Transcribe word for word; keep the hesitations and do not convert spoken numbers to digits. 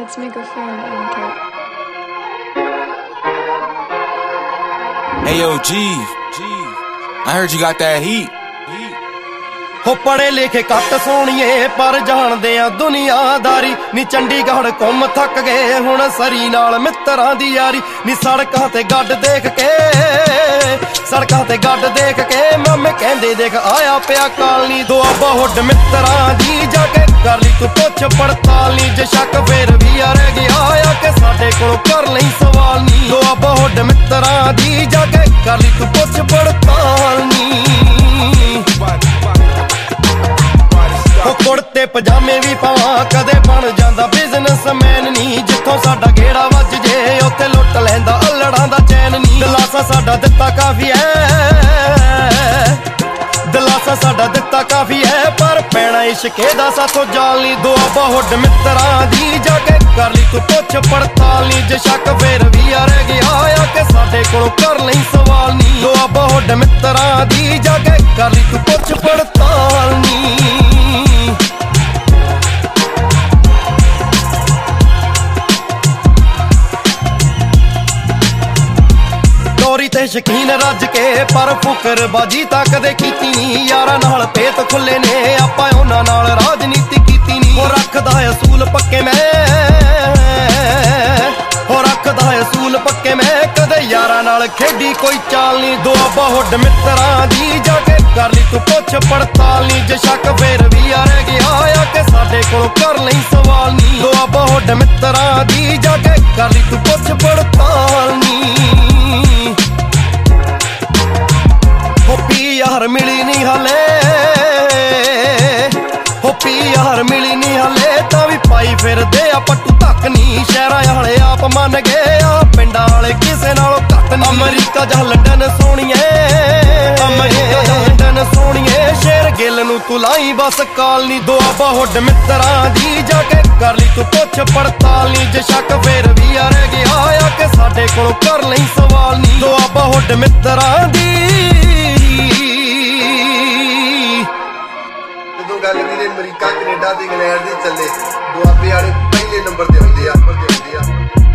Let's make a film on tape. Hey yo, Jeev, I heard you got that heat. ਹੋ ਪੜੇ ਲਿਖੇ ਘੱਟ ਸੋਹਣੀਏ ਪਰ ਜਾਣਦੇ ਆ ਦੁਨੀਆਦਾਰੀ ਨੀ ਚੰਡੀਗੜ੍ਹ ਘੁੰਮ ਥੱਕ ਗਏ ਹੁਣ ਸਰੀ ਨਾਲ ਮਿੱਤਰਾਂ ਦੀ ਯਾਰੀ ਨੀ ਸੜਕਾਂ ਤੇ ਗੱਡ ਦੇਖ ਕੇ ਸੜਕਾਂ ਤੇ ਗੱਡ ਦੇਖ ਕੇ ਮਾਮੇ ਕਹਿੰਦੇ ਦੇਖ ਆਇਆ ਪਿਆ ਕਾਲਨੀ ਦੁਆਬਾ ਹੁੱਡ ਮਿੱਤਰਾਂ ਦੀ ਜਾ ਕੇ ਕਰ ਲਈ ਤੂੰ ਪੁੱਛ ਪੜਤਾਲ ਨੀ ਜੇ ਸ਼ੱਕ ਫੇਰ ਵੀ ਆ ਰਹਿ ਗਿਆ ਆ ਕਿ ਸਾਡੇ ਕੋਲੋਂ ਕਰ ਲਈ ਸਵਾਲ ਨੀ ਦੁਆਬਾ ਹੁੱਡ ਮਿੱਤਰਾਂ ਦੀ ਜਾ ਕੇ ਕਰ ਲਈ ਤੂੰ ਪੁੱਛ ਪੜਤਾਲ ਨੀ ਕੁੜਤੇ ਪਜਾਮੇ ਵੀ ਪਾਵਾਂ ਕਦੇ ਬਣ ਜਾਂਦਾ ਬਿਜ਼ਨਸਮੈਨ ਨਹੀਂ ਜਿੱਥੋਂ ਸਾਡਾ ਗੇੜਾ ਵੱਜ ਜੇ ਉੱਥੇ ਲੁੱਟ ਲੈਂਦਾ ਅਲੜਾਂ ਦਾ ਚੈਨ ਨਹੀਂ ਦਿਲਾਸਾ ਸਾਡਾ ਦਿੱਤਾ ਕਾਫੀ ਐ ਦਿਲਾਸਾ ਸਾਡਾ ਦਿੱਤਾ ਕਾਫੀ ਐ ਪਰ ਪੈਣਾ ਇਸ਼ਕੇ ਦਾ ਸਾਥੋਂ ਜਾਲ ਨਹੀਂ ਦੁਆਬਾ ਹੁੱਡ ਮਿੱਤਰਾਂ ਦੀ ਜਾ ਕੇ ਕਰ ਲਈ ਤੂੰ ਪੁੱਛ ਪੜਤਾਲ ਨਹੀਂ ਜੇ ਸ਼ੱਕ ਫੇਰ ਵੀ ਆ ਰਹਿ ਗਿਆ ਆ ਕਿ ਸਾਡੇ ਕੋਲੋਂ ਕਰ ਲਈ ਸਵਾਲ ਨਹੀਂ ਦੁਆਬਾ ਹੁੱਡ ਮਿੱਤਰਾਂ ਦੀ ਜਾ ਕੇ ਕਰ ਲਈ ਤੂੰ ਪੁੱਛ ਪੜਤਾਲ ਨਹੀਂ ਚੋਰੀ ਤੇ ਸ਼ਕੀਨ ਰੱਜ ਕੇ ਪਰ ਫੁਕਰਬਾਜੀ ਤਾਂ ਕਦੇ ਕੀਤੀ ਨਹੀਂ ਯਾਰਾਂ ਨਾਲ ਭੇਤ ਖੁੱਲੇ ਨੇ ਆਪਾਂ ਉਹਨਾਂ ਨਾਲ ਰਾਜਨੀਤੀ ਕੀਤੀ ਨਹੀਂ ਉਹ ਰੱਖਦਾ ਅਸੂਲ ਪੱਕੇ ਮੈਂ ਉਹ ਰੱਖਦਾ ਅਸੂਲ ਪੱਕੇ ਮੈਂ ਕਦੇ ਯਾਰਾਂ ਨਾਲ ਖੇਡੀ ਕੋਈ ਚਾਲ ਨਹੀਂ ਦੁਆਬਾ ਹੁੱਡ ਮਿੱਤਰਾਂ ਦੀ ਜਾ ਕੇ ਕਰ ਲਈ ਤੂੰ ਪੁੱਛ ਪੜਤਾਲ ਨਹੀਂ ਜੇ ਸ਼ੱਕ ਫੇਰ ਵੀ ਆ ਰਹਿ ਗਿਆ ਆ ਕਿ ਸਾਡੇ ਕੋਲੋਂ ਕਰ ਲਈ ਸਵਾਲ ਨਹੀਂ ਦੁਆਬਾ ਹੁੱਡ ਮਿੱਤਰਾਂ ਦੀ ਜਾ ਕੇ ਕਰ ਲਈ ਤੂੰ ਪੁੱਛ ਪੜਤਾਲ ਨਹੀਂ ਹੋ ਪੀ ਯਾਰ ਮਿਲੀ ਨਹੀਂ ਹਲੇ ਹੋ ਪੀ ਯਾਰ ਮਿਲੀ ਨਹੀਂ ਹਲੇ ਤਾਂ ਵੀ ਪਾਈ ਫਿਰਦੇ ਆ ਪੱਟੂ ਤੱਕ ਨਹੀਂ ਸ਼ਹਿਰਾਂ ਵਾਲੇ ਆਪ ਮੰਨ ਗਏ ਆ ਪਿੰਡਾਂ ਵਾਲੇ ਕਿਸੇ ਨਾਲੋਂ ਘੱਟ ਨਹੀਂ ਅਮਰੀਕਾ ਜਾਂ ਲੰਡਨ ਸੋਹਣੀਏ ਅਮਰੀਕਾ ਜਾਂ ਲੰਡਨ ਸੋਹਣੀਏ ਸ਼ੇਰ ਗਿੱਲ ਨੂੰ ਤੂੰ ਲਾਈ ਬਸ ਕਾਲ ਨਹੀਂ ਦੁਆਬਾ ਹੁੱਡ ਮਿੱਤਰਾਂ ਦੀ ਜਾ ਕੇ ਕਰ ਲਈ ਤੂੰ ਪੁੱਛ ਪੜਤਾਲ ਨਹੀਂ ਜੇ ਸ਼ੱਕ ਫੇਰ ਵੀ ਆ ਰਹਿ ਗਿਆ ਆ ਕਿ ਸਾਡੇ ਕੋਲੋਂ ਕਰ ਲਈ ਸਵਾਲ ਨਹੀਂ ਦੁਆਬਾ ਹੁੱਡ ਮਿੱਤਰਾਂ ਦੀ ਜਦੋਂ ਗੱਲ ਵੀਰੇ ਅਮਰੀਕਾ ਕੈਨੇਡਾ ਤੇ ਇੰਗਲੈਂਡ ਦੀ ਚੱਲੇ ਦੁਆਬੇ ਵਾਲੇ ਪਹਿਲੇ ਨੰਬਰ ਤੇ ਆਉਂਦੇ ਆ